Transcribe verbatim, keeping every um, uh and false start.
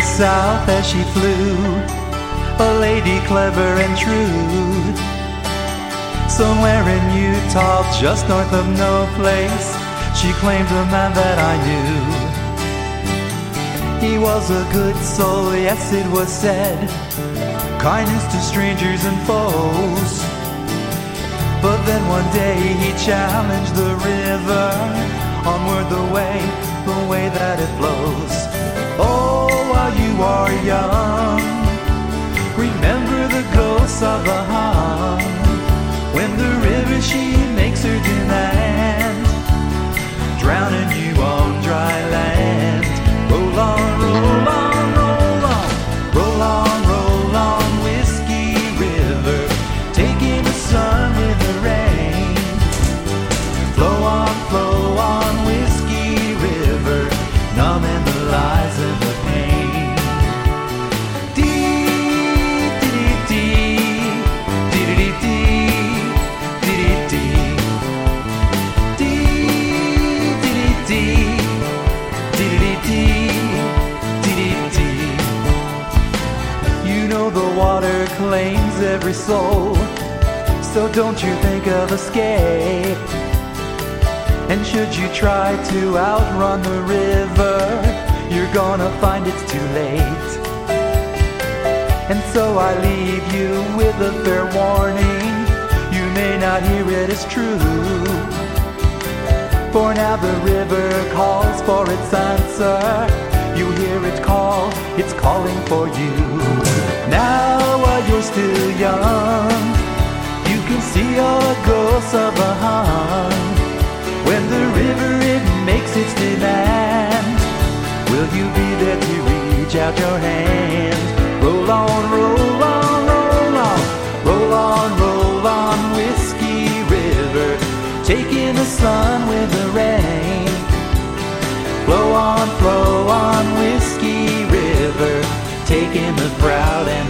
south as she flew, a lady clever and true. Somewhere in Utah, just north of no place, she claimed a man that I knew. He was a good soul, yes it was said, kindness to strangers and foes. But then one day he challenged the river, onward the way, the way that it flows. Oh, while you are young, remember the ghosts of the Hun, when the river she makes her demand, drowning you on dry land. Roll on, roll on, roll on, roll on, roll on, Whiskey River, taking the sun with the rain. Flow on, flow on, Whiskey River, numbing the lies and the pain. Dee, dee, dee, dee, dee, dee, dee, dee, dee, dee, dee. You know the water claims every soul, so don't you think of escape. And should you try to outrun the river, you're gonna find it's too late. And so I leave you with a fair warning, you may not hear it as true. For now the river calls for its answer, you hear it call, it's calling for you. Now while you're still young, you can see all the ghosts of the Hun, when the river it makes its demand. Will you be there to reach out your hand? Roll on, roll on, roll on, roll on, roll on, Whiskey River, taking the sun with the rain. Flow on, flow on, Whiskey River, taking the proud and